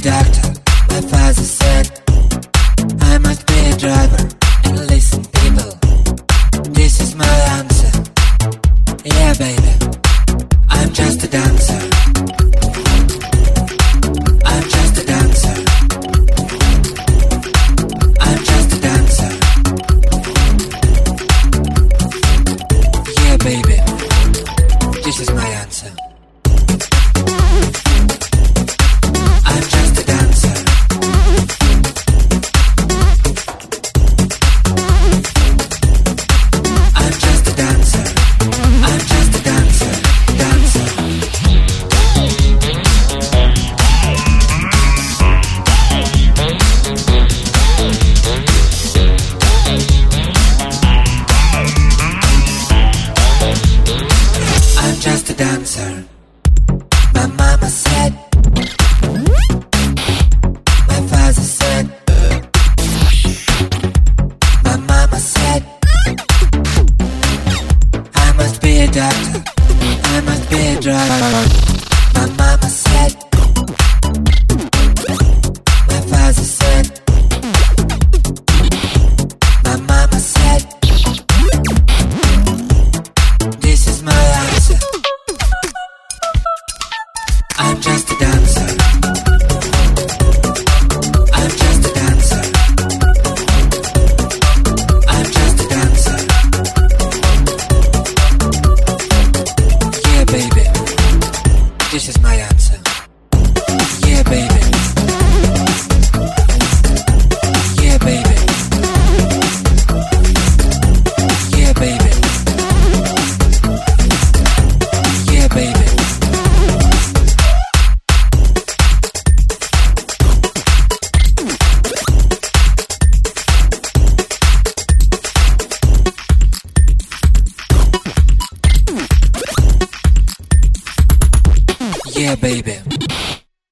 doctor. My father said I must be a driver. And listen, people, this is my answer. Yeah, baby, I'm just a dancer. I'm just a dancer. I'm just a dancer. Yeah, baby, this is my answer. I'm just a dancer. I'm just a dancer. I'm just a dancer. Dancer. I'm just a dancer. My mama said, my father said, my mama said, I must be a doctor, I must be a driver. My mama said, my father said, my mama said, this is my answer. I'm just a dancer. I'm just a dancer. I'm just a dancer. Yeah, baby, this is my answer.